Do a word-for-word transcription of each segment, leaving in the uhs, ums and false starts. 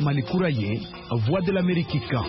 Malikura ye, Voix de l'Amérique kan.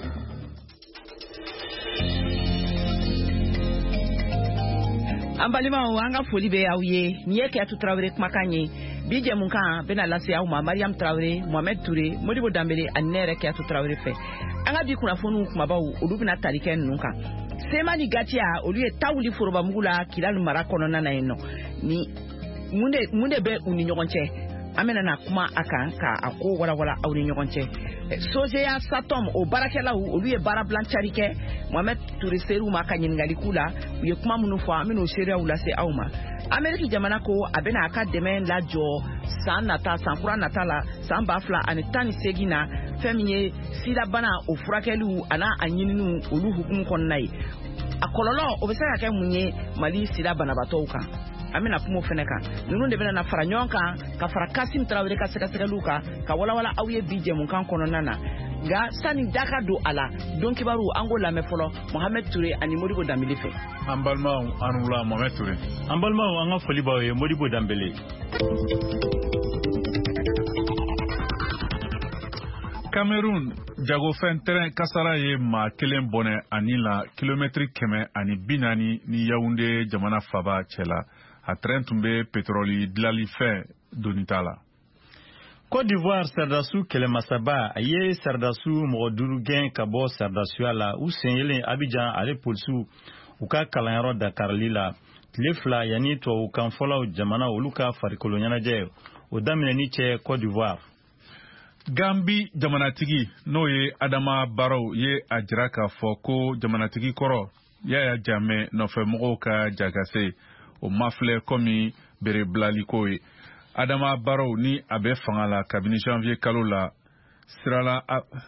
Ambalima wanga foli be awye niye ke atu Traoré kumakanye bije munkan bena lase aw ma Mariam Traoré Mohamed Touré Modibo Dambélé anere ke atu Traoré fe anga bi kuna fonu kumabaw olu bina tarike nunka sema ni gatia olu ye tawuli foroba mugula kilal mara kono nana eno ni munde munde be uni nyogonche amena na kuma akan ka ako wala wala awni nyogonche Sojeya Satom o barakela olu ye bara blancharike Mohamed Touré seru makanye ngali kula ye kuma munu fa amino sheria ulase awma Ameriki jamana ko abena aka deme la jo san nata san kura nata la san bafla ani tani segina feminye sida bana o furakelu ana anyininu olu hukumu konnai akololo obesaka ke munye mali sida bana batoka amina kumo feneka nunu de bena na faranyonka ka Kasim Traoré ka seka seka luka ka wala wala awye bije mun kan kono nana ga sani daka do ala don kibaru angola me folo Mohamed Touré ani Modibo Dambélé fe ambalma anula Mohamed Touré ambalma anga foli bawe Modibo Dambélé Cameroun jago fen terrain kasara ye ma kelen bonne anila kilometri keme ani binani ni Yaoundé jamana faba chela a train tumbe pétrole dilali fe donitala Côte d'Ivoire Sardassou Kelemasaba aye Sardassou Modurugen kabo Sardassou ala ou senyele Abidjan ale polsu uka kalanyaro Dakar lila tlefla yani to ukan fola jamana oluka farikolonya je o damine ni che Côte d'Ivoire Gambi jamanatigi no ye Adama Barrow ye ajraka foko jamanatigi koro ya jame no fe mogo ka jagase o mafle komi bere blaliko ye Adama Barrow ni abe fangala kabini janvier kalola sirala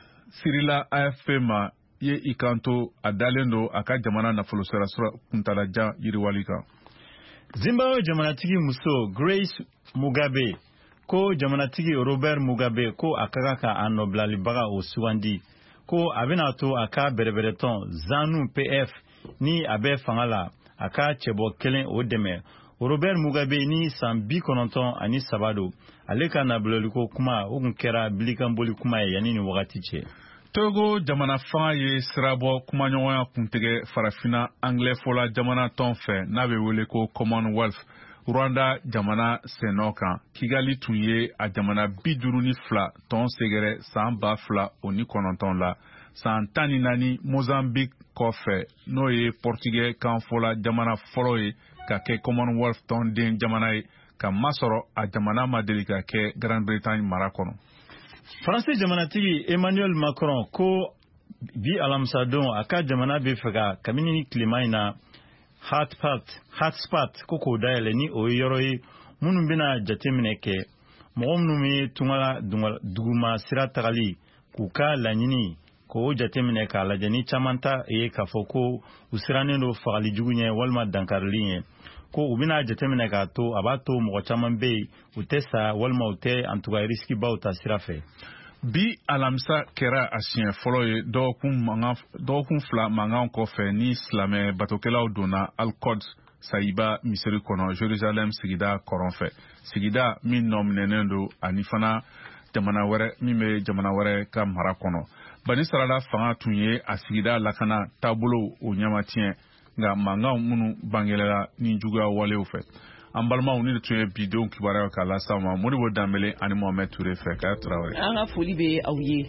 sirila A F P ma ye ikanto adalendo aka jamana na folosera sura kuntala ja yiriwalika Zimbabwe jamanatigi muso Grace Mugabe ko jamanatigi Robert Mugabe ko akaka anoblali baga o suwandi ko abena to aka berebereton Zanu P F ni abe fangala aka chebo kelen o deme Robert Mugabe ni sambi kononton ani sabado aleka na bloliko kuma okunkera bilikamboli kuma yanini wakati che Togo jamana fanga ye sirabo kuma ɲɔgɔnya kuntege farafina anglais fola jamana tɔn fɛ n'a bɛ wele ko Commonwealth Rwanda jamana seno kan Kigali tun ye a jamana bi duuru ni fila tɔn segɛrɛ san ba fila o ni kɔnɔntɔn la san tan ni naani Mozambique kɔfɛ n'o ye Portugais kan fola jamana fɔlɔ ye ka kɛ Commonwealth tɔn den jamana ye ka masɔrɔ a jamana ma deli ka kɛ Grande-Bretagne mara kɔnɔ. Français jamanatigi Emmanuel Macron ko bi alamsadon aka jamana be fega kamini klimaina hotspot hotspot koko dayele ni o yoroyi munu bina jatemine ke mo munu mi tungala duguma sira tagali kuka lanyini ko jatemine ka lajani chamanta e kafoko usirane no fagali jugunye walma dankarlinye ko ubina jatemine ka to abato mo chaman be utesa walma ute antuga riski bauta sirafe bi alamsa kera asien folo ye dokun manga dokun fla manga kɔfɛ ni silamɛ batokelaw donna Al-Quds Saïba misiri kɔnɔ Jerusalem sigida kɔrɔnfɛ sigida min nɔminɛnen do ani fana jamana wɛrɛ min bɛ jamana wɛrɛ ka mara kɔnɔ bani sarala fanga tun ye a sigida lakana taabolo o ɲamatiɲɛ nka mankanw minnu bangelela ni juguya walew fɛ an balimaw ni de tun ye bidenw kibaruyaw k'a lasa ma Modibo Dambélé ani Mohamed Touré fɛ k'a Traoré an ka foli bɛ aw ye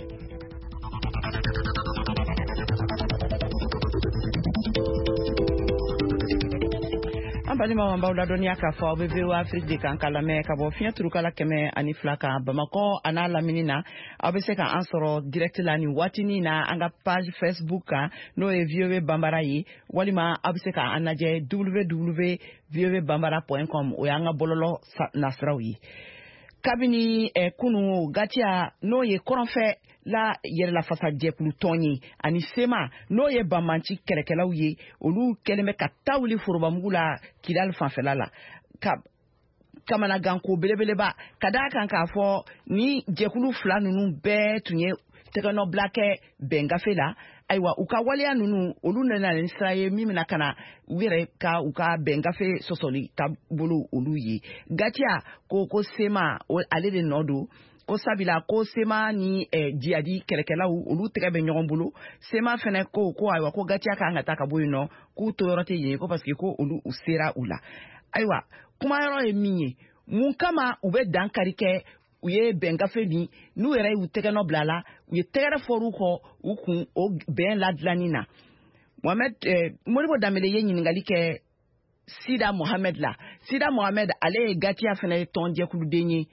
balima mamba la dɔniya k'a fɔ aw bɛ V O A Afrique de kan ka lamɛn ka bɔ fiɲɛ turukala kɛmɛ ani fila kan Bamakɔ a n'a lamini na aw bɛ se ka an sɔrɔ direct la ni waatinin na an ka page Facebook kan n'o ye V O A Bambara ye walima aw bɛ se ka an lajɛ w w w point v o a bambara point com o y'an ka bɔlɔlɔ nasiraw ye kabini eh, kunu gatia n'o ye kɔrɔnfɛ la yɛrɛla fasa jɛkulu tɔn ye ani sema n'o ye bamanci kɛlɛkɛlaw ye olu kɛlen bɛ ka taa wuli forobamugu la Kidal fanfɛla la ka kamanaganko belebeleba ka daa kan k'a fɔ ni jɛkulu fila ninnu bɛɛ tun ye tɛgɛnɔbila kɛ bɛngafe la ayiwa u ka waleya ninnu olu nana ni sira ye min bɛna ka na u yɛrɛ ka u ka bɛngafe sɔsɔli taabolo olu ye gatia ko ko sema ale de nɔ don ko sabila ko sema ni diadi kɛlɛkɛlaw olu tɛgɛ bɛ ɲɔgɔn bolo sema fɛnɛ ko ko ayiwa ko gatiya kan ka taa ka bɔ yen nɔ k'u to yɔrɔ tɛ yen ko parce que ko olu u sera u la ayiwa kuma yɔrɔ ye min ye mun kama u bɛ dankari kɛ u ye bɛngafe min n'u yɛrɛ y'u tɛgɛ nɔ bila la u ye tɛgɛrɛ fɔr'u kɔ u kun o bɛn ladilanni na Mohamed Modibo Dambele ye ɲininkali kɛ Sida Mohamed la Sida Mohamed ale ye gatiya fɛnɛ tɔnjɛkuluden ye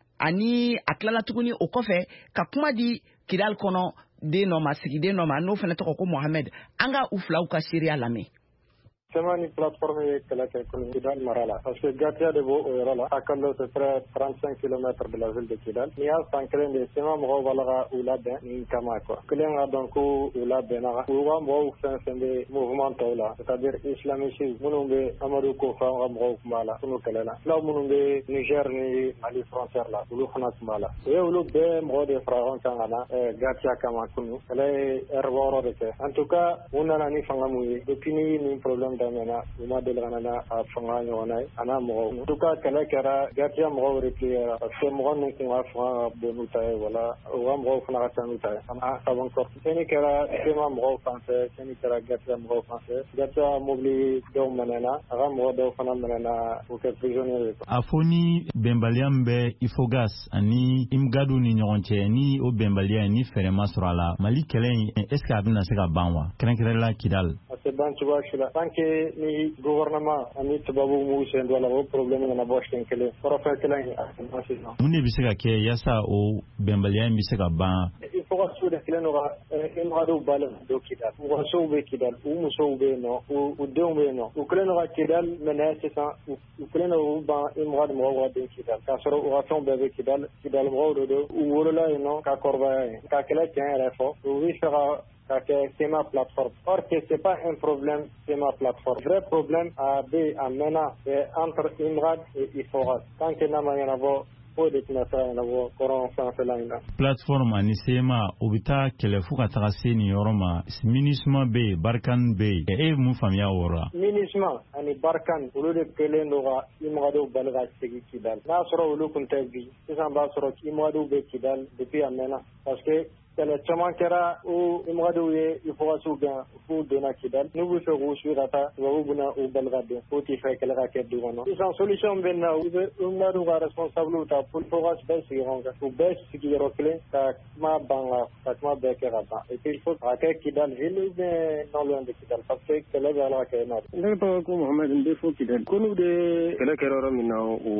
ani a tilala tuguni o kɔfɛ ka kuma di Kidal kɔnɔ den nɔ ma sigiden nɔ ma n'o fɛnɛ tɔgɔ ko Mohamed an ka u filaw ka seereya lamɛn Sema ni plateforme ye kɛlɛ kɛ Kidal mara la parce que Gatia de b'o yɔrɔ la à c'est près trente-cinq kilomètres de la ville de Kidal n'i y'a san kelen de Sema mɔgɔw b'a la ka u labɛn nin kama quoi kelen ka dɔn ko u labɛnna u ka mɔgɔw fɛn fɛn bɛ mouvement tɔw la c'est-à-dire islamistes minnu bɛ Amadu Kofa ka mɔgɔw tun b'a la kunu kɛlɛ la fulaw minnu bɛ Niger ni Mali frontière la olu fana tun b'a la u ye olu bɛɛ mɔgɔw de fara ɲɔgɔn kan ka na Gatia kama kunu kɛlɛ ye heure wɔɔrɔ de kɛ en tout cas u nana ni fanga mun ye depuis ni nin problème daminɛna u ma deli ka na a fanga ɲɔgɔn na ye a n'a mɔgɔw en tout cas kɛlɛ kɛra Gatia mɔgɔw repliera parce que mɔgɔ ninnu kun ka fanga ka bon n'u ta ye wala u ka mɔgɔw fana ka ca n'u ta ye ana avant encore cɛnni kɛra Sema mɔgɔw fan fɛ cɛnni kɛra Gatia mɔgɔw fan fɛ Gatia mobili dɔw minɛna a ka mɔgɔ dɔw fana minɛna k'u kɛ prisonnier ye a fɔ ni bɛnbaliya min bɛ Ifogas ani Imgadu ni ɲɔgɔn cɛ ni o bɛnbaliya ni fɛrɛ ma sɔrɔ a la Mali kɛlɛ in est ce que a bɛna se ka ban wa kɛrɛnkɛrɛnla Kidal a tɛ ban cogoya si la tant que ni gouvernement ani tubabu m'u sen don a la o problème kana bɔ siɲɛ kelen kɔrɔfɛ kelen a tɛ ban sisan mun de bɛ se ka kɛ yaasa o bɛnbaliya in bɛ se ka ban Ifogasu de kelen don ka Imgadu balen don Kidal mɔgɔsow bɛ Kidal u musow bɛ yen nɔ u denw bɛ yen nɔ u kelen don ka Kidal minɛ sisan u kelen don k'u ban Imgadu mɔgɔw ka den Kidal k'a sɔrɔ u ka fɛnw bɛɛ bɛ Kidal Kidal mɔgɔw de don u wolola yen nɔ ka kɔrɔbaya yen ka kɛlɛ tiɲɛ yɛrɛ fɔ u bɛ fɛ ka ka kɛ Sema plateforme. Or que c'est pas un problème Sema plateforme. Vrai problème a B a mena c'est entre Imrad et Ifogas. Tant que n'a ma yanabo o de tɛna se ka ɲɛnabɔ kɔrɔn sanfɛla in na. Plateforme ani Sema o bɛ taa kɛlɛ fo ka taga se nin yɔrɔ ma MINUSMA bɛ yen Barkan bɛ yen e ye mun faamuya o yɔrɔ la. MINUSMA ani Barkan olu de kɛlen don ka Imradu bali ka segin Kidal n'a sɔrɔ olu tun tɛ bi sisan b'a sɔrɔ Imradu bɛ Kidal depuis a mɛnna parce que kɛlɛ caman kɛra o Imradu ye Ifogasiw gɛn f'u donna Kidal n'u bɛ fɛ k'u suit ka taa tubabuw bɛna u bali ka don f'u tɛ fɛ kɛlɛ ka kɛ du kɔnɔ sisan solution bɛ na u bɛ Imradu ka responsable ta pour Ifogas bɛɛ sigi ɲɔgɔn kan u bɛɛ sigi yɔrɔ kelen ka kuma ban ka kuma bɛɛ kɛ ka ban et puis il faut ka kɛ Kidal ville ou bien non loin de Kidal parce que kɛlɛ bɛ ala ka kɛ nɔ. Ne tɔgɔ ko Mohamed n bɛ fɔ Kidal ko n'u de kɛlɛ kɛra yɔrɔ min na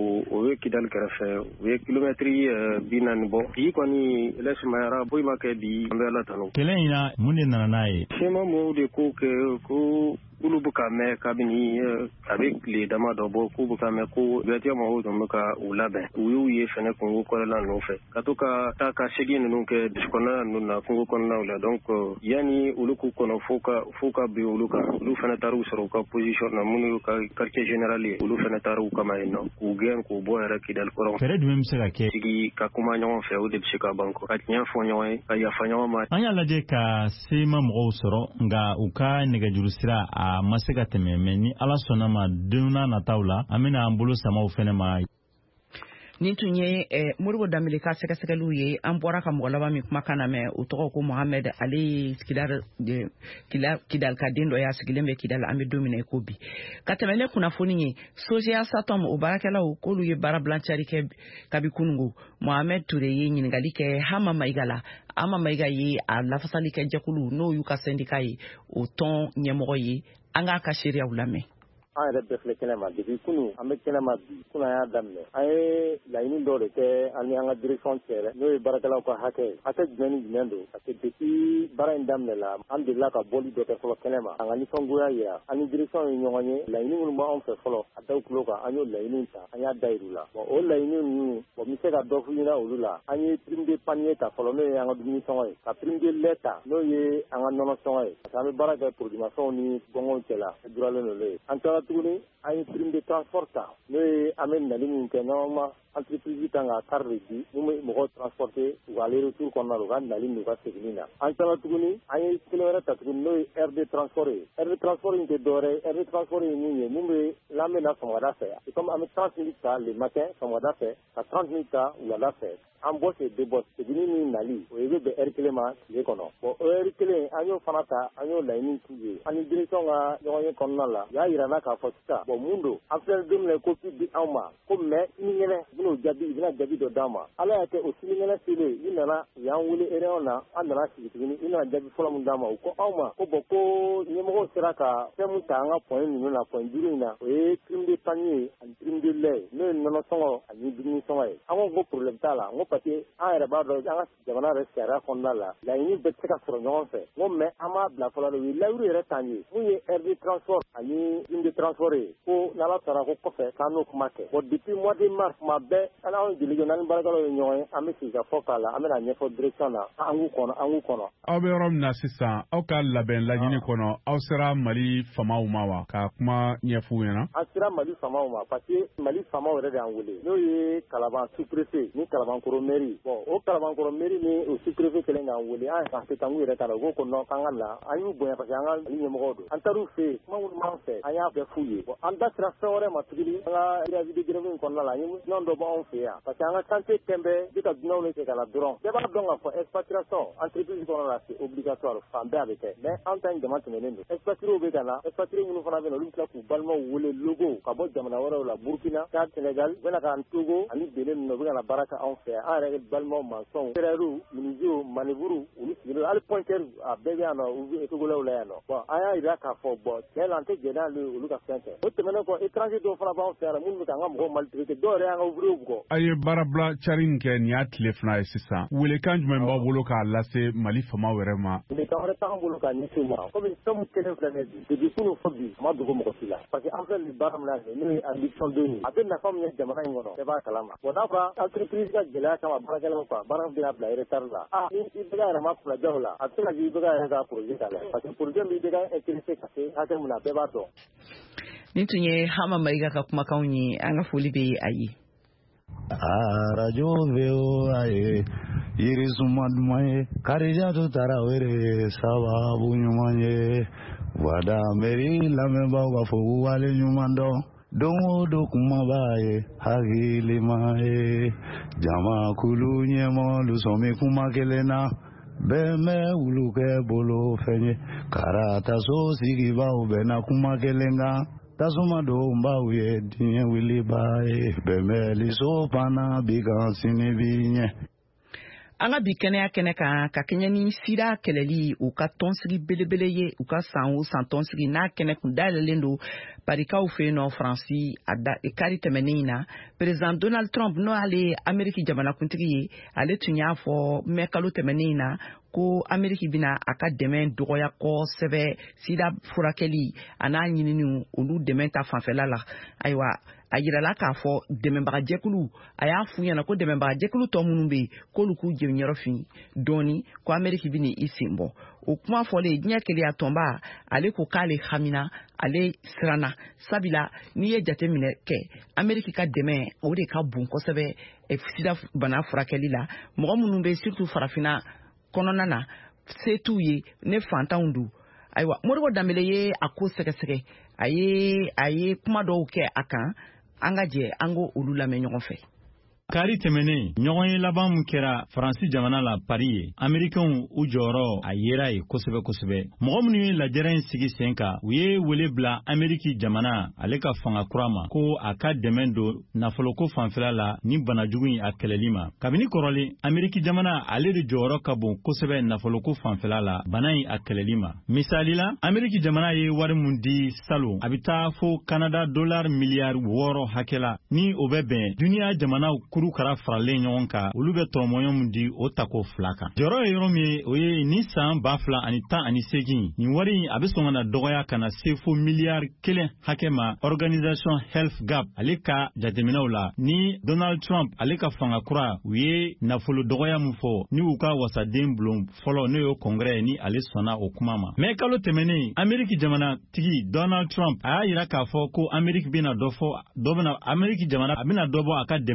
o ye Kidal kɛrɛfɛ u ye kilomɛtiri bi naani bɔ bi kɔni ale sumayara foyi ma kɛ bi an bɛ ala tanu. Kɛlɛ in na mun de nana n'a ye. Sema mɔgɔw de ko kɛ ko olu bɛ ka mɛn kabini a bɛ tile dama dɔ bɔ k'u bɛ ka mɛn ko Gatia mɔgɔw tun bɛ ka u labɛn u y'u ye fɛnɛ kungo kɔnɔna ninnu fɛ ka to ka taa ka segin ninnu kɛ dusukɔnɔna ninnu na kungo kɔnɔnaw la donc yanni olu k'u kɔnɔ fo ka fo ka bin olu kan olu fɛnɛ taara u sɔrɔ u ka position na minnu y'u ka quartier général ye olu fɛnɛ taara u kama yen nɔ k'u gɛn k'u bɔ yɛrɛ Kidal kɔrɔ. Fɛɛrɛ jumɛn bɛ se ka kɛ. Sigi ka kuma ɲɔgɔn fɛ o de bɛ se ka ban kɔ ka tiɲɛ fɔ ɲɔgɔn ye ka yafa ɲɔgɔn ma. An y'a lajɛ ka Sema mɔgɔw sɔrɔ nka u ka nɛgɛjuru sira a ma se ka tɛmɛ mɛ ni ala sɔnna ma don n'a nataw la an bɛna an bolo samaw fɛnɛ ma. Nin tun ye Modibo Dambele ka sɛgɛsɛgɛliw ye an bɔra ka mɔgɔ laban min kumakan na mɛ o tɔgɔ ko Mohamed ale ye Kidal ka den dɔ y'a sigilen bɛ Kidal an bɛ don min na i ko bi ka tɛmɛ ne kunnafoni ye Sojea Satom o baarakɛlaw k'olu ye baara bilancari kɛ kabi kunungo Mohamed Ture ye ɲininkali kɛ Hama Mayiga la Hama Mayiga ye a lafasali kɛ jɛkulu n'o y'u ka syndicat ye o tɔn ɲɛmɔgɔ ye an k'a ka seereyaw lamɛn. An yɛrɛ bɛɛ filɛ kɛnɛ ma depuis kunu an bɛ kɛnɛ ma bi kunu an y'a daminɛ an ye laɲini dɔw de kɛ an ni an ka direction cɛ n'o ye baarakɛlaw ka hakɛ ye hakɛ jumɛn ni jumɛn don parce que depuis baara in daminɛ la an delila ka bɔli dɔ kɛ fɔlɔ kɛnɛ ma an ka nisɔngoya yira an ni direction ye ɲɔgɔn ye laɲini minnu b'anw fɛ fɔlɔ a daw tulo kan an y'o laɲini ta an y'a da yiru la bon o laɲini ninnu bon n bɛ se ka dɔ f'u ɲɛna olu la an ye prime de panier ta fɔlɔ n'o ye an ka dumuni sɔngɔ ye ka prime de lait ta n'o ye an ka nɔnɔ sɔngɔ ye parce que an bɛ baara kɛ produimafɛnw ni gɔngɔnw cɛ la duralen n'olu ye an taara tuguni an ye prime de transport ta n'o ye an bɛ nali min kɛ normalement entreprise kan ka car de di mun bɛ mɔgɔw transporter u ka aller retour kɔnɔna la u ka nali n'u ka seginni na an tilala tuguni an ye kelen wɛrɛ ta tuguni n'o ye air de transport ye air de transport in tɛ dɔwɛrɛ ye air de transport ye mun ye mun bɛ lamɛn na sɔgɔmada fɛ c'est comme an bɛ trente minutes ta le matin sɔgɔmada fɛ ka trente minutes ta wulada fɛ an bɔ se de bɔ seginni ni nali o ye bɛ bɛn heure kelen ma tile kɔnɔ bon o heure kelen an y'o fana ta an y'o laɲini k'u ye an ni direction ka ɲɔgɔn ye kɔnɔna la u y'a yira n na k'a fɔ sisan bon mun don an filɛ don min na ko di anw ma ko mais sinikɛnɛ u bɛn'o jaabi u bɛna jaabi dɔ d'an ma ala y'a kɛ o sinikɛnɛ selen u nana u y'an wele réunion na an nana sigi tuguni u nana jaabi fɔlɔ min d'an ma u ko anw ma ko bon ko ɲɛmɔgɔw sera ka fɛn min ta an ka point ninnu na point duuru in na o ye prime de panier ye ani prime de lait n'o ye nɔnɔ sɔngɔ ani dumuni sɔngɔ ye an ko ko problème t'a la n ko parce que an yɛrɛ b'a dɔn an ka jamana yɛrɛ sariya kɔnɔna la laɲini bɛɛ tɛ se ka sɔrɔ ɲɔgɔn fɛ n ko mais an b'a bila fɔlɔ de u ye layiuru yɛrɛ t'an ye mun ye air de transport ani prime de transport ye ko n'ala sɔnna ko kɔfɛ k'an n'o kuma kɛ bon depuis mois de mars tuma bɛɛ ala anw jeli jɔ n'an baarakɛlaw ye ɲɔgɔn ye an bɛ sigi ka fɔ k'a la an bɛna ɲɛfɔ direction na an k'u kɔnɔ an k'u kɔnɔ. aw bɛ yɔrɔ min na sisan aw ka labɛn laɲini kɔnɔ aw sera mali famaw ma wa ka kuma ɲɛf'u ɲɛna. an sera mali famaw ma parce que mali famaw yɛrɛ de y'an wele n'o ye kalaban sous-préfet ni kalabankɔrɔ mairie bon o kalabankɔrɔ mairie ni o sous-préfet kelen k'an wele an yɛrɛ tɛ taa n'u yɛrɛ ta la u ko ko non k'an ka na an y'u bonya parce que an ka mali ɲɛmɔgɔw don an taar'u fɛ yen kuma minnu b'an fɛ an y'a bɛɛ f'u ye bon an da sera fɛn wɛrɛ ma tuguni an ka préavis de grève in kɔnɔna la an ye dunan dɔ bɔ anw fɛ yan parce que an ka santé kɛnbɛ bi ka dunanw de kɛ ka na dɔrɔn bɛɛ b'a dɔn k'a fɔ expatriation entreprise kɔnɔna la c'est obligatoire fan bɛɛ a bɛ kɛ mais an ta in jama tɛmɛnen don expatriés bɛ ka na expatriés minnu fana bɛ na olu bɛ tila k'u balimaw wele logo ka bɔ jamana wɛrɛw la Burkina Tchad Sénégal u bɛna ka Togo ani Benin ninnu u bɛ ka na baara kɛ anw fɛ yan an yɛrɛ balimaw mansɔnw frères menuisiers manœuvres olu sigilen hali pointeur a bɛɛ bɛ yan nɔ u bɛ togolaw la yan nɔ bon an y'a jira k'a fɔ bon tiɲɛ la an tɛ jɛn n'ale olu ka fɛn kɛ o tɛmɛnen kɔ étranger dɔw fana b'anw fɛ yan minnu bɛ k'an ka mɔgɔw maltraiter dɔw yɛrɛ y'an ka ouvriers bugɔ. a ye baarabila cari min kɛ nin y'a tile fila ye sisan welekan jumɛn b'aw bolo k'a lase mali famaw yɛrɛ ma. welekan wɛrɛ t'an bolo k'a ɲɛsin ma komi fɛn min kelen filɛ nin ye depuis kunun fɔ bi a ma dogo mɔgɔ si la parce que an filɛ nin baara min na n'o ye ambition deux ye a bɛ nafa min ye jamana in kɔnɔ bɛɛ b'a kalama bon n'a fɔra entreprise ka gɛlɛya kama baarakɛlaw kan baara bɛna bila retard la ah ni i bɛ ka yɛlɛma kunnajaw la a bɛ se ka kɛ i bɛ ka yɛrɛ ka projet ta la parce que projet min bɛ ka intéressé ka se hakɛ min na bɛɛ b'a dɔn. nin tun ye Hama Mayiga ka kumakanw ye an ka foli bɛ a ye. arajo V O A ye yirizuma duman ye Karijatu Tarawele sababu ɲuman ye wada meri lamɛnbaaw b'a fɔ k'u wale ɲuman dɔn don o don kuma b'a ye hakilima ye jamakulu ɲɛmɔgɔlu sɔmi kuma kelen na bɛɛ bɛ wulu kɛ bolo fɛn ye karataso sigibaaw bɛnna kuma kelen kan tasuma don b'aw ye diɲɛ wiliba ye bɛnbɛliso panna bi kan sini bi ɲɛ. an ka bi kɛnɛya kɛnɛ kan ka kɛɲɛ ni sida kɛlɛli u ka tɔnsigi belebele ye u ka san o san tɔnsigi n'a kɛnɛ kun dayɛlɛlen don parikaw fɛ yen nɔ faransi a da kari tɛmɛnen in na président Donald Trump n'o y'ale Ameriki jamanakuntigi ye ale tun y'a fɔ mɛ kalo tɛmɛnen in na ko Ameriki bɛna a ka dɛmɛ dɔgɔya kosɛbɛ sida furakɛli a n'a ɲininiw olu dɛmɛ ta fanfɛla la ayiwa a yirala k'a fɔ dɛmɛbagajɛkulu a y'a f'u ɲɛna ko dɛmɛbagajɛkulu tɔ minnu bɛ yen k'olu k'u jɛɲɔrɔfin dɔɔni ko Ameriki bɛna i sen bɔ o kuma fɔlen diɲɛ kelenya tɔnba ale ko k'ale hamina ale siranna sabila n'i ye jateminɛ kɛ Ameriki ka dɛmɛ o de ka bon kosɛbɛ sida bana furakɛli la mɔgɔ minnu bɛ surtout farafinna kɔnɔna na se t'u ye ne fantanw don ayiwa Modibo Dambele ye a ko sɛgɛsɛgɛ a ye a ye kuma dɔw kɛ a kan an ka jɛ an ko olu lamɛn ɲɔgɔn fɛ. Kari tɛmɛnen ɲɔgɔn ye laban min kɛra Faransi jamana la Paris ye Amerikɛnw u jɔyɔrɔ a yera ye kosɛbɛ kosɛbɛ mɔgɔ minnu ye lajɛrɛ in sigi sen kan u ye wele bila Ameriki jamana ale ka fanga kura ma ko a ka dɛmɛ don nafoloko fanfɛla la ni banajugu in a kɛlɛli ma kabini kɔrɔlen Ameriki jamana ale de jɔyɔrɔ ka bon kosɛbɛ nafoloko fanfɛla la bana in a kɛlɛli ma misali la Ameriki jamana ye wari mun di salon a bɛ taa fo Canada dollar miliyari wɔɔrɔ hakɛ la ni o bɛ bɛn duniya jamanaw kuru kara faralen ɲɔgɔn kan olu bɛ tɔrɔmɔɲɔ min di o tako fila kan jɔyɔrɔ ye yɔrɔ min ye o ye ni san ba fila ani tan ani segin nin wari in a bɛ sɔn ka na dɔgɔya ka na se fo miliyari kelen hakɛ ma organisation health gap ale ka jateminɛw la ni Donald Trump ale ka fanga kura u ye nafolo dɔgɔya min fɔ ni u ka wasaden bulon fɔlɔ n'o ye congrès ni ale sɔnna o kuma ma mais kalo tɛmɛnen Ameriki jamana tigi Donald Trump a y'a yira k'a fɔ ko Ameriki bɛna dɔ fɔ dɔ bɛna Ameriki jamana a bɛna dɔ bɔ a ka dɛmɛ na ka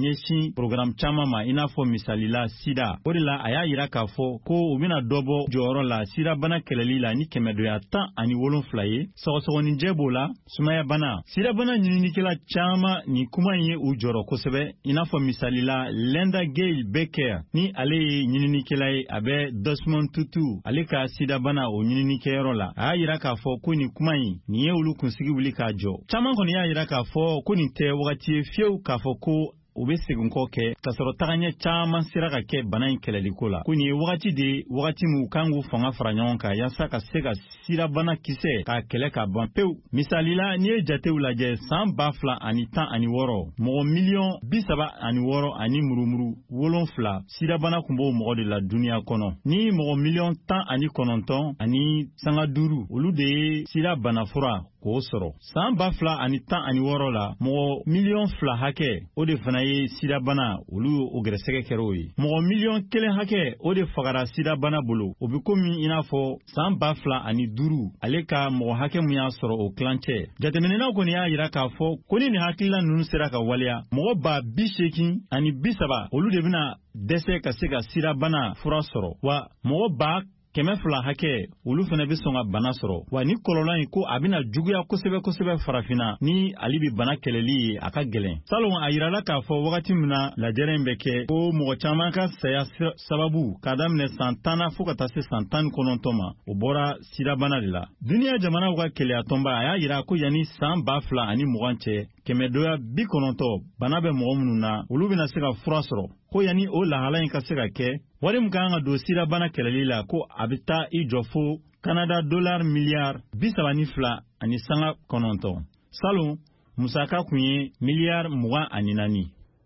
ɲɛsin programme caman ma i n'a fɔ misali la sida. O de la a y'a yira k'a fɔ ko u bɛna dɔ bɔ jɔyɔrɔ la sida bana kɛlɛli la ni kɛmɛdonya tan ani wolonfila ye. Sɔgɔsɔgɔninjɛ b'o la, sumaya bana. Sida bana ɲininikɛla caman nin kuma in ye u jɔrɔ kosɛbɛ i n'a fɔ misali la Linda Gale Becker ni ale ye ɲininikɛla ye a bɛ Desmond Tutu ale ka sida bana o ɲininikɛyɔrɔ la. A y'a yira k'a fɔ ko nin kuma in nin ye olu kunsigi wuli k'a jɔ. Caman kɔni y'a yira k'a fɔ ko nin tɛ wagati ye fiyewu k'a fɔ ko u bɛ segin kɔ kɛ ka sɔrɔ tagaɲɛ caman sera ka kɛ bana in kɛlɛliko la. Ko nin ye wagati de wagati min u kan k'u fanga fara ɲɔgɔn kan yaasa ka se ka sida bana kisɛ k'a kɛlɛ ka ban pewu. Misali la n'i ye jatew lajɛ san ba fila ani tan ani wɔɔrɔ mɔgɔ miliyɔn bi saba ani wɔɔrɔ ani murumuru wolonfila sida bana kun b'o mɔgɔ de la duniya kɔnɔ. Ni mɔgɔ miliyɔn tan ani kɔnɔntɔn ani sanga duuru olu de ye sida bana fura k'o sɔrɔ. San ba fila ani tan ani wɔɔrɔ la mɔgɔ miliyɔn fila hakɛ o de fana ye sida bana olu o gɛrɛsɛgɛ kɛra o ye. Mɔgɔ miliyɔn kelen hakɛ o de fagara sida bana bolo. O bi komi i n'a fɔ san ba fila ani duuru ale ka mɔgɔ hakɛ mun y'a sɔrɔ o kilancɛ. Jateminɛnaw kɔni y'a yira k'a fɔ ko ni nin hakilila ninnu sera ka waleya mɔgɔ ba bi seegin ani bi saba olu de bɛna dɛsɛ ka se ka sida bana fura sɔrɔ wa mɔgɔ ba kɛmɛ fila hakɛ olu fana bɛ sɔn ka bana sɔrɔ wa ni kɔlɔlɔ in ko a bɛna juguya kosɛbɛ kosɛbɛ farafinna ni ale bi bana kɛlɛli ye a ka gɛlɛn. Salon a yirala k'a fɔ wagati min na lajɛrɛ in bɛ kɛ ko mɔgɔ caman ka saya sababu k'a daminɛ san tan na fo ka taa se san tan ni kɔnɔntɔn ma o bɔra sida bana de la. Duniya jamanaw ka kɛlɛyatɔnba a y'a yira ko yanni san ba fila ani mugan cɛ kɛmɛdonya bi kɔnɔntɔn bana bɛ mɔgɔ minnu na olu bɛna se ka fura sɔrɔ. Ko yanni o lahala in ka se ka kɛ wari min kan ka don sida bana kɛlɛli la ko a bɛ taa i jɔ fo Canada dollar miliyari bi saba ni fila ani sanga kɔnɔntɔn. Salon musaka kun ye miliyari mugan ani naani.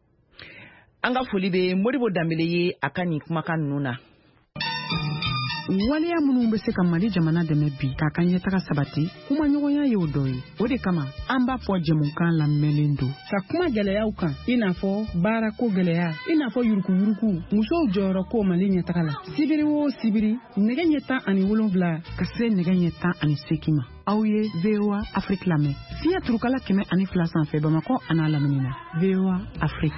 An ka foli bɛ Modibo Dambele ye a ka nin kumakan ninnu na. Waleya minnu bɛ se ka Mali jamana dɛmɛ bi k'a ka ɲɛtaga sabati kuma ɲɔgɔnya ye o dɔ ye. O de kama an b'a fɔ jɛmukan lamɛnlen don ka kuma gɛlɛyaw kan i n'a fɔ baarako gɛlɛya i n'a fɔ yuruguyurugu musow jɔyɔrɔ ko Mali ɲɛtaga la sibiri o sibiri nɛgɛ ɲɛ tan ani wolonwula ka se nɛgɛ ɲɛ tan ani seegin ma. Aw ye V O A Afrique lamɛn fiɲɛ turukala kɛmɛ ani fila sanfɛ Bamakɔ a n'a lamini na V O A Afrique.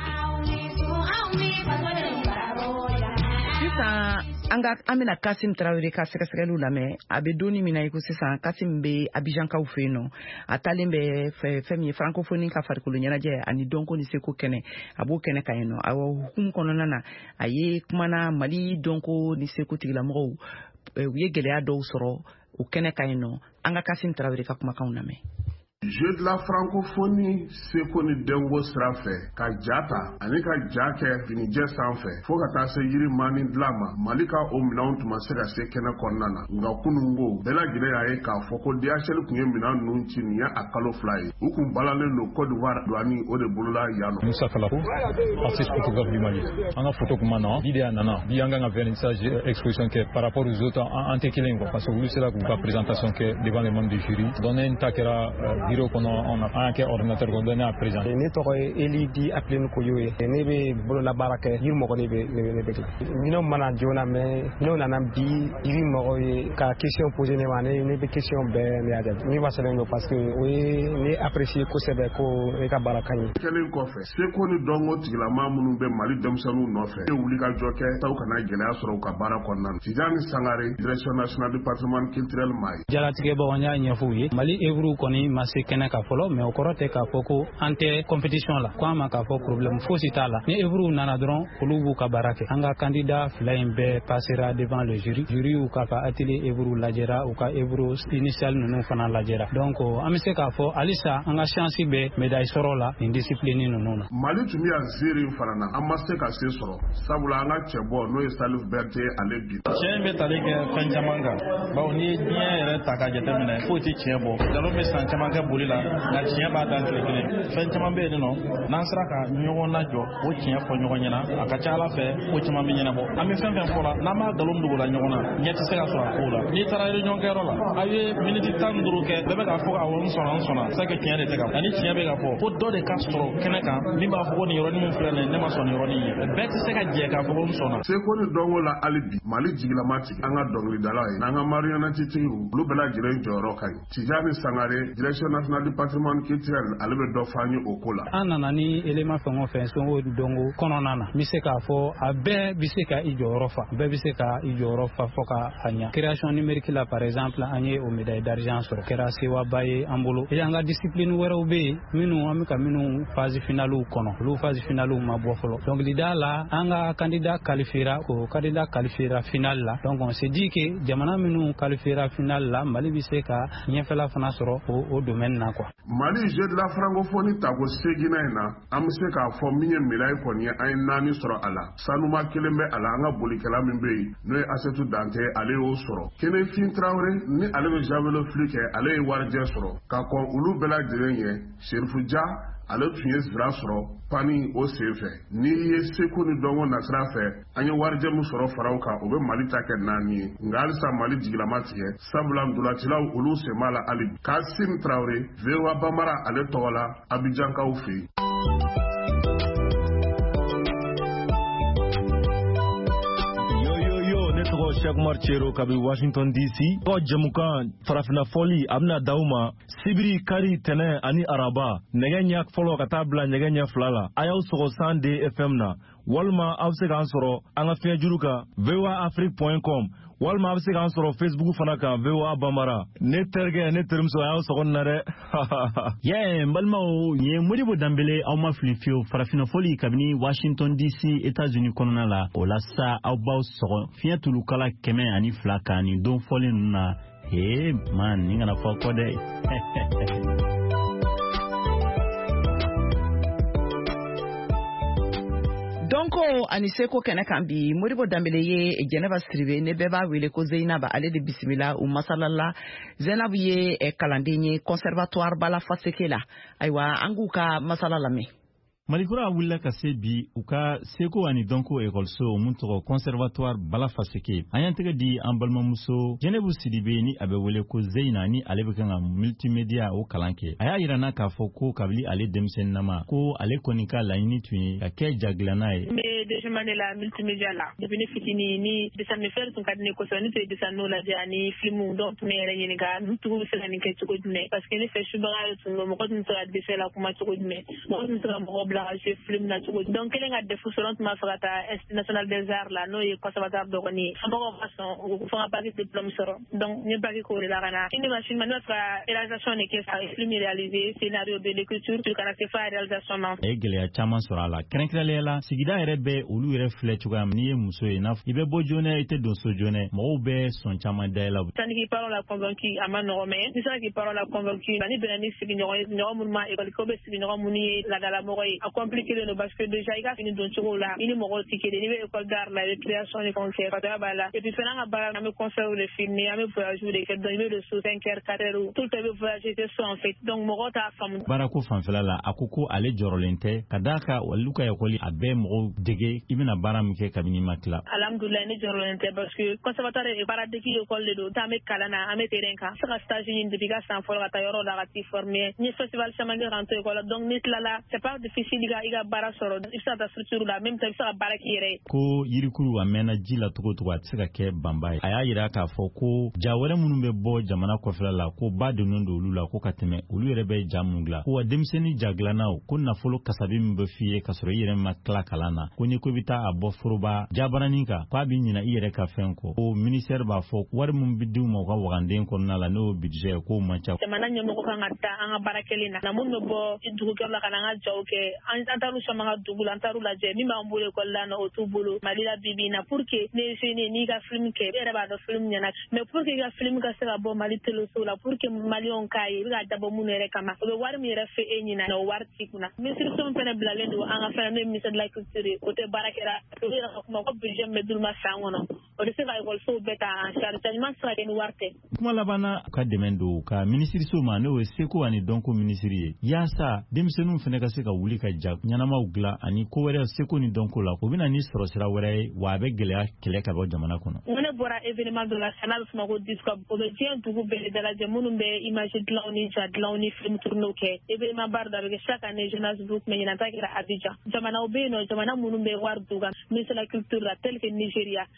Sisan an ka an bɛna Kasim Tarawele ka sɛgɛsɛgɛliw lamɛn a bɛ donni min na i ko sisan Kasim bɛ Abijankaw fɛ yen nɔ a taalen bɛ fɛn min ye francophonie ka farikolo ɲɛnajɛ ani dɔnko ni seko kɛnɛ a b'o kɛnɛ kan yen nɔ a hukumu kɔnɔna na a ye kumana Mali dɔnko ni seko tigilamɔgɔw u ye gɛlɛya dɔw sɔrɔ o kɛnɛ kan yen nɔ an ka Kasim Tarawele ka kumakanw lamɛn. Jeu de la francophonie seko ni dengo sira fɛ ka ja ta ani ka ja kɛ finijɛ sanfɛ fo ka taa se yiri mani dilan ma Mali ka o minɛnw tun ma se ka se kɛnɛ kɔnɔna na nka kunungo bɛɛ lajɛlen y'a ye k'a fɔ ko D H L tun ye minɛn ninnu ci nin ye a kalo fila ye u kun balalen don Côte d'Ivoire douane o de bolola yan nɔ. Moussa Falako, artiste photographe du Mali. An ka photo kuma na bi de a nana bi an kan ka vernissage exposition kɛ par rapport aux autres an tɛ kelen quoi parce que olu sera k'u ka présentation kɛ devant les membres du jury donc ne ta kɛra bureau kɔnɔ on a un ordinateur qu'on donne à présent. Ne tɔgɔ ye Eli Di Appelé Koyo ye ne bɛ bolola baara kɛ yiri mɔgɔ de bɛ ne bɛ dilan minɛnw mana joona mais n'o nana bi yiri mɔgɔ ye ka question poser ne ma ne ne bɛ question bɛɛ ne y'a jaabi ne ma sɛbɛn don parce que o ye ne apprécier kosɛbɛ ko e ka baara ka ɲi. Kɛlen kɔfɛ seko ni dɔnko tigilamaa minnu bɛ Mali denmisɛnninw nɔfɛ e wuli ka jɔ kɛ taw kana gɛlɛya sɔrɔ u ka baara kɔnɔna na. Tijani Sangare direction nationale du patrimoine culturel Mayi. Jalatigɛbaw an y'a ɲɛfɔ u ye Mali œuvre kɔni ma se kɛnɛ ka fɔlɔ mais o kɔrɔ tɛ k'a fɔ ko an tɛ compétition la ko an ma k'a fɔ problème fosi t'a la ni œuvre nana dɔrɔn olu b'u ka baara kɛ an ka candidat fila in bɛɛ passera devant le jury jury u ka ka atelier œuvre lajɛra u ka œuvre initial ninnu fana lajɛra donc an bɛ se k'a fɔ halisa an ka chance bɛ médaille sɔrɔ la nin discipline ninnu na. Mali tun bɛ yan ziiri in fana na an ma se ka se sɔrɔ sabula an ka cɛ bɔ n'o ye Salif Berté ale bi. Tiɲɛ bɛ tali kɛ fɛn caman kan bawo ni ye diɲɛ yɛrɛ ta k'a jateminɛ foyi tɛ tiɲɛ bɔ nkalon bɛ san caman kɛ boli la nka tiɲɛ b'a dan tile kelen fɛn caman bɛ yen nɔ n'an sera ka ɲɔgɔn lajɔ o tiɲɛ fɔ ɲɔgɔn ɲɛna a ka ca ala fɛ ko caman bɛ ɲɛnabɔ an bɛ fɛn fɛn fɔ la n'an b'a nkalon dogo la ɲɔgɔn na ɲɛ tɛ se ka sɔrɔ a kow la n'i taara réunion kɛyɔrɔ la aw ye miniti tan ni duuru kɛ bɛɛ bɛ k'a fɔ awɔ n sɔnna n sɔnna c'est que tiɲɛ de tɛ ka ani tiɲɛ bɛ ka fɔ ko dɔ de ka sɔrɔ kɛnɛ kan min b'a fɔ ko nin yɔrɔnin min filɛ nin ye ne ma sɔn nin yɔrɔnin ye bɛɛ tɛ se ka jɛ k'a fɔ ko n sɔnna. Seko ni dɔnko la hali bi Mali jigilama tigi an ka dɔnkilidalaw ye n'an ka marionnette tigiw olu bɛɛ lajɛlen jɔyɔrɔ ka ɲi. Tijani Sangare direction national du patrimoine culturel ale bɛ dɔ fɔ an ye o ko la. An nana ni élément fɛn o fɛn sɔn o dongo kɔnɔna na n bɛ se k'a fɔ a bɛɛ bɛ se ka i jɔyɔrɔ fa bɛɛ bɛ se ka i jɔyɔrɔ fa fɔ ka a ɲa. Création numérique la par exemple an ye o médaille d'argent sɔrɔ kɛra sewaba ye an bolo et an ka discipline wɛrɛw bɛ yen minnu an bɛ ka minnu phase finale kɔnɔ olu phase finale ma bɔ fɔlɔ donc lida la an ka candidat qualifiera o candidat qualifiera finale la donc on s'est dit que jamana minnu qualifiera finale la Mali bɛ se ka ɲɛfɛla fana sɔrɔ o o domaine na quoi. Mali jeu de la francophonie tago segina in na an bɛ se k'a fɔ min ye médaille kɔni ye an ye naani sɔrɔ a la sanuma kelen bɛ a la an ka bolikɛla min bɛ yen n'o ye Asetu Dante ale y'o sɔrɔ Kenefin Traoré ni ale bɛ javelot fli kɛ ale ye warijɛ sɔrɔ ka kɔn olu bɛɛ lajɛlen ye Serifu Ja ale tun ye sira sɔrɔ pani o senfɛ n'i ye seko ni dɔnko nasira fɛ an ye warijɛ min sɔrɔ faraw kan o bɛ Mali ta kɛ naani ye nka halisa Mali jigilama tigɛ sabula ndolacilaw olu sen b'a la hali Kasim Traoré V O A Bamara ale tɔgɔ la Abidjankaw fɛ yen. Cheikh Marchero kabi Washington D C ko jamukan farafina foli abna dauma sibiri kari tene ani araba negenya folo kata bla negenya flala ayaw sogo sande F M na walma awse kan soro anga fejuruka v o a afrique point com walma awse kan soro Facebook fana kan V O A Bamara ne terge ne termso ayaw sogo nare ye mbalma o ye modibo dambele aw ma flifio farafina foli kabini Washington D C États-Unis konona la o la sa aw baw sogo fiatulu kala keme ani flaka ni don foli na he man ninga na fako de donko ani seko kɛnɛ kan bi Modibo Dambele ye Jɛnɛba Siribe ne bɛɛ b'a wele ko Zeinaba ale de bisimila u masalala Zainabu ye kalanden ye conservatoire Bala Faseke la ayiwa an k'u ka masala lamɛn. Malikura wulila ka se bi u ka seko ani donko ekɔliso mun tɔgɔ conservatoire Bala Faseke an y'an tɛgɛ di an balimamuso Jɛnɛbu Siribe ni a bɛ wele ko Zeina ni ale bɛ kan ka multimédia o kalan kɛ a y'a yira n'a k'a fɔ ko kabili ale denmisɛnninama ko ale kɔni ka laɲini tun ye ka kɛ jagilana ye. Mbe dejuma de la multimédia la depuis ne fitini ni dessin de faire tun ka di ne kosɛbɛ ne tun ye dessin n'o lajɛ ani filmu donc tun bɛ yɛrɛ ɲininka n tugu bɛ se ka nin kɛ cogo jumɛn parce que ne fɛ subaga tun don mɔgɔ tun tɛ se ka dessin la kuma cogo jumɛn mɔgɔ tun tɛ se ka mɔgɔ bila ka jouer film na cogo donc kelen ka defu sɔrɔ tun b'a fɛ ka taa Institut national des arts la n'o ye conservatoire dɔgɔnin ye mɔgɔw ma sɔn u fɔ ka bac diplôme sɔrɔ donc ne bac k'o de la ka na ini ma film ne bɛ fɛ ka réalisation de kɛ sa film réalisé scénario de l'écriture puis kana se fa réalisation na. A ye gɛlɛya caman sɔrɔ a la kɛrɛnkɛrɛnnenya la sigida yɛrɛ bɛ olu yɛrɛ filɛ cogoya min n'i ye muso ye n'a fɔ i bɛ bɔ joona i tɛ don so joona mɔgɔw bɛ sɔn caman da i la. Sani k'i parole la convaincu a ma nɔgɔ mais ni sera k'i parole la convaincu ni bɛnna ni sigiɲɔgɔn ye sigiɲɔgɔn minnu ma école ko bɛ sigiɲɔgɔn minnu ye ladala mɔgɔ ye a compliqué le parce que déjà i ka fini don cogo la i ni mɔgɔw tɛ kelen n'i bɛ école d'art la i bɛ création de fɛnw kɛ fatɔya b'a la et puis fana an ka baara an bɛ concert de filmer an bɛ voyage de kɛ donc i bɛ don so cinq heures quatre heures tout le temps i bɛ voyager tɛ so en fait donc mɔgɔw t'a faamu. Baarako fanfɛla la a ko ko ale jɔrɔlen tɛ ka d'a kan olu ka école a bɛɛ mɔgɔw dege i bɛna baara min kɛ kabini ma tila. Alhamdoulilah ne jɔrɔlen tɛ parce que conservatoire ye baara degi école de don an bɛ kalan na an bɛ terrain kan se ka stage ɲini depuis ka san fɔlɔ ka taa yɔrɔ la ka t'i former n ye festival caman kɛ ka n to école la donc ne tilala c'est pas difficile i ka i ka baara sɔrɔ i bɛ se ka taa structure la même temps i bɛ se ka baara k'i yɛrɛ ye. Ko yirikuru a mɛnna ji la cogo cogo a tɛ se ka kɛ banba ye a y'a yira k'a fɔ ko ja wɛrɛ minnu bɛ bɔ jamana kɔfɛla la ko ba donnen don olu la ko ka tɛmɛ olu yɛrɛ bɛ ja mun dilan ko wa denmisɛnnin ja dilannaw ko nafolo kasabi min bɛ f'i ye k'a sɔrɔ i yɛrɛ ma tila kalan na ko ni ko i bɛ taa a bɔ foroba jabaranin kan k'a bɛ ɲina i yɛrɛ ka fɛn kɔ ko ministère b'a fɔ wari min bɛ di u ma u ka waganden kɔnɔna la n'o budget ye k'o man ca. Jamana ɲɛmɔgɔ kan ka taa an ka baara kelen na na mun bɛ bɔ dugukɛla la ka na an ka jaw kɛ an taar'u caman ka dugu la an taar'u lajɛ min b'an bolo école la o t'u bolo Mali la bi bi in na pour que ne ye n'i ka film kɛ e yɛrɛ b'a dɔn film ɲɛna mais pour que i ka film ka se ka bɔ Mali téléso la pour que maliyɛnw k'a ye i bɛ ka dabɔ minnu yɛrɛ kama o bɛ wari min yɛrɛ fɛ e ɲina o wari t'i kunna ministre fɛn fɛnɛ bilalen don an ka fɛn n'o ye ministère de la culture ye o tɛ baara kɛra o yɛrɛ ka kuma ko budget min bɛ d'olu ma san kɔnɔ o tɛ se ka écolisow bɛɛ ta en charge ça ɲuman tɛ se ka kɛ ni wari tɛ. Kuma laban na ka dɛmɛ don ka minisiriso ma n'o ye seko ani dɔnko minisiri ye yaasa denmisɛnninw fɛnɛ ka se ka wuli ka ja ɲɛnamaw dilan ani ko wɛrɛ seko ni dɔnko la o bɛna ni sɔrɔ sira wɛrɛ ye wa a bɛ gɛlɛya kɛlɛ ka bɔ jamana kɔnɔ. N ne bɔra événement dɔ la sana bɛ fɔ ma ko discob o bɛ diɲɛ dugu bɛɛ dalajɛ minnu bɛ image dilanw ni ja dilanw ni film tournew kɛ événement baara dɔ bɛ kɛ chaque année jeunesse groupe mais ɲinan ta kɛra Abidjan jamanaw bɛ yen nɔ jamana minnu bɛ wari d'u kan ministère de la culture la tel que Nigeria Nigeria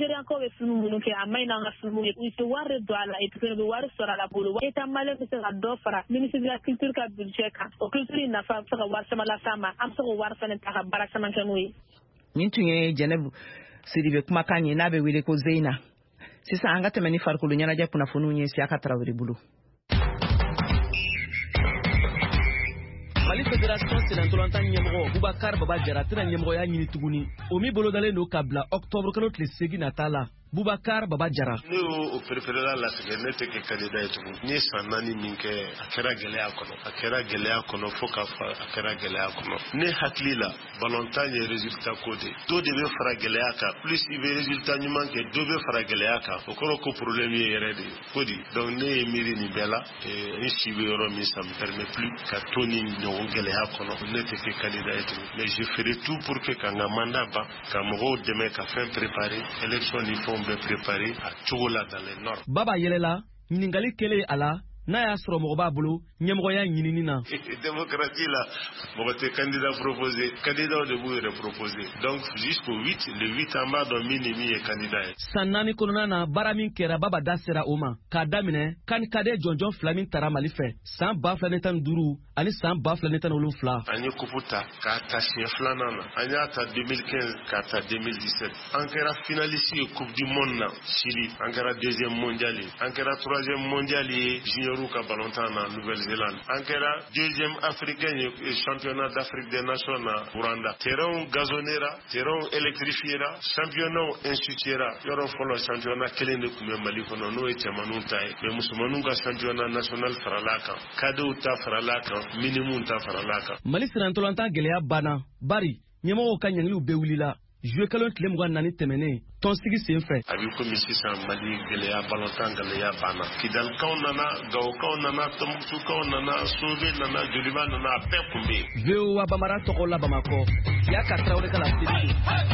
Nigerian ko be film mun ke amay na nga film ye ite warre do ala ite ko be warre sora la bolo eta male be sa do fara ministre de la culture ka budget ka o culture na fa fa war sama la sama am so war fa ne ta barak sama kanui min tunye Jenebu Sidibe kuma kanye na be wile ko Zeina sisa anga temeni farkulu nyana je kuna funu nye si aka Traoré bulu Mali Fédération Sénatolanta Nyemro Boubacar Baba Diarra tena Nyemro ya nyini tuguni omi bolo dale no kabla octobre kalo tle segi natala Boubacar Baba Diarra ne o préféré la sécurité te ke candidat etu ni sanani minke akera gele akono akera gele akono foka fa akera gele akono ne haklila balontagne résultat codé do de be fara gele aka plus il be résultat ni manque do be fara gele aka okoro ko problème yere de kodi donc ne miri ni bela et un chibero mi ça me permet plus ka toni no gele akono ne te ke candidat etu mais je ferai tout pour que kanga mandat ba kamro demain ka fin préparer élection ni font be préparer à Tchogola dans le nord. Baba yelela, ningali kele ala, na ya soro mogoba bulu, nyemgoya nyinini na. Démocratie là, bon te candidat proposé, candidat de vous est proposé. Donc jusqu'au huit, le huit en bas don minimi est candidat. Sanani konona na baramin kera baba dasera oma, kadamine, kan kade jonjon flamin tara malife, san ba flanetan duru, ani san ba flanetan ulun fla. Anye kuputa, ka ta chien flanana, anye ata deux mille quinze, ka ta deux mille dix-sept. Ankara finaliste Coupe du Monde na, Chili, ankara deuxième mondial, ankara troisième mondial junior ka balontan na Nouvelle-Zélande. Ankara deuxième africain et championnat d'Afrique des Nations na Rwanda. Terrain gazonera, terrain électrifiera, championnat instituera. Yoro folo championnat kelen de kume Mali kono no e chamanu tai. Me musumanu ga championnat national faralaka. Kado ta faralaka, minimum ta faralaka. Mali Sénatolanta gelea bana, bari, nyemo ka nyangli be wulila. Jouer kalon tlem gwa nani temene. Ton sigi sen fait. Abi comme ici ça Mali gelea balontan gelea bana. Kidal kaunana, gaw kaunana, tomtu kaunana, sobe nana, joliba nana, pekumbe. Veo wa bamara tokola bamako. Ya ka Traoré kala sidi.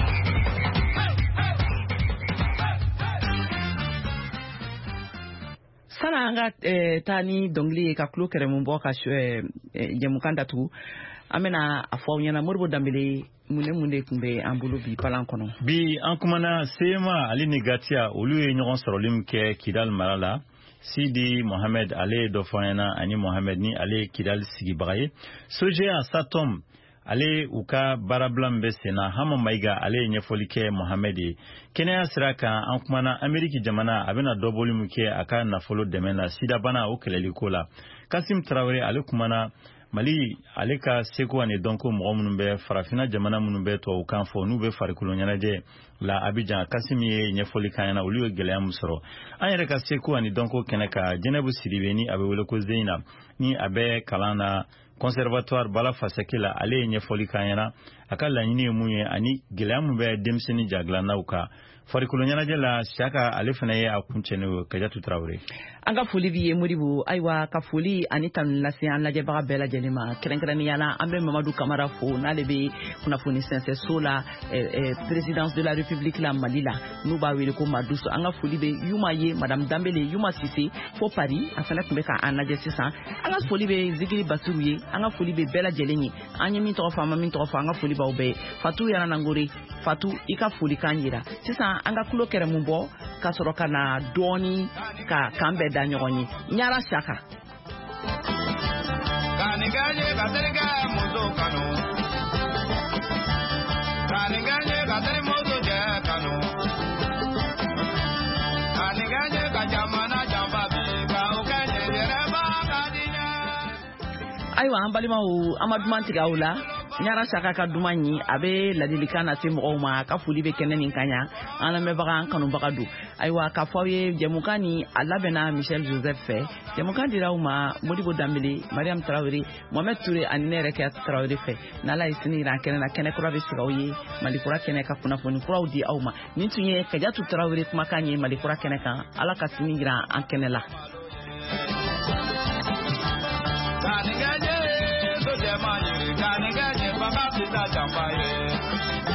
Sana anga eh, tani dongli ka klo kere mumbo ka shwe eh, jemukanda tu. Amena afọ nyana morbo dambele mune mune kumbe ambulu bi palan kono bi an kumana sema ali negatia olu ye ɲɔgɔn sɔrɔlim kɛ Kidal marala Sidi Mohamed ale dɔ fɔnyana ani Mohamed ni ale Kidal sigibaga ye Soje Satom ale u ka baarabila bɛ senna Hama Maiga ale ye ɲɛfɔli kɛ Mohamed ye kɛnɛya sira kan an kumana Ameriki jamana a bɛna dɔbɔli min kɛ a ka nafolo dɛmɛ na sida bana o kɛlɛliko la Kasim Traoré ale kumana Mali ale ka seko ani donko mɔgɔ minnu bɛ farafina jamana minnu bɛ tubabu kan fɔ n'u bɛ farikolo ɲɛnajɛ la Abidjan Kasim ye ɲɛfɔli kan ɲɛna olu ye gɛlɛya min sɔrɔ an yɛrɛ ka seko ani donko kɛnɛ ka Jenebu Sidibe ni a bɛ wele ko Zeina ni a bɛ kalan na conservatoire Bala Faseke la ale ye ɲɛfɔli kan ɲɛna a ka laɲini ye mun ye ani gɛlɛya min bɛ denmisɛnnin jagilanaw kan farikolo ɲɛnajɛ la Siaka ale fana ye a kuncɛni Kajatu Traoré anga foli bi Modibo aiwa ka foli ani tan lase an lajɛbaga bɛɛ lajɛlen ma kɛrɛnkɛrɛnnenya la an bɛ Mamadu Kamara fo n'ale bɛ kunnafoni sɛnsɛn so la présidence de la République la Mali la n'u b'a wele ko Maduso an ka foli bɛ Yuma ye Madame Dambele Yuma Sise fo Paris a fana tun bɛ ka an lajɛ sisan an ka foli bɛ Zikiri Basiru ye an ka foli bɛ bɛɛ lajɛlen ye an ye min tɔgɔ fɔ an ma min tɔgɔ fɔ an ka foli b'aw bɛɛ Fatou Yaranangore Fatou i ka foli kan yira sisan an ka kulo kɛrɛ mun bɔ ka sɔrɔ ka na dɔɔni ka kan bɛɛ da ɲɔgɔn ye Nyara Siaka Kaniganye baterika muzo kanu Kaniganye bateri muzo je kanu Kaniganye kajamana jambabi ka ukanye jereba kadinya Aiwa an balimaw Amadou Mantiga la Nyara Siaka ka duman yi a bɛ ladilikan na se mɔgɔw ma ka foli bɛ kɛnɛ nin kan ya an lamɛnbaga an kanubaga don ayiwa ka fɔ aw ye jɛmukan ni a labɛnna Michel Joseph fɛ jɛmukan dira aw ma Modibo Dambele Mariam Traoré Mohamed Touré ani ne yɛrɛ Kiyatu Traoré fɛ n'Ala ye sini jira an kɛnɛ na kɛnɛ kura bɛ sigi aw ye Mali kura kɛnɛ ka kunnafoni kuraw di aw ma nin tun ye Kajatu Traoré kumakan ye Mali kura kɛnɛ kan Ala ka sini jira an kɛnɛ la Kaniganye so jema yiri kaniganye baba sita jambaye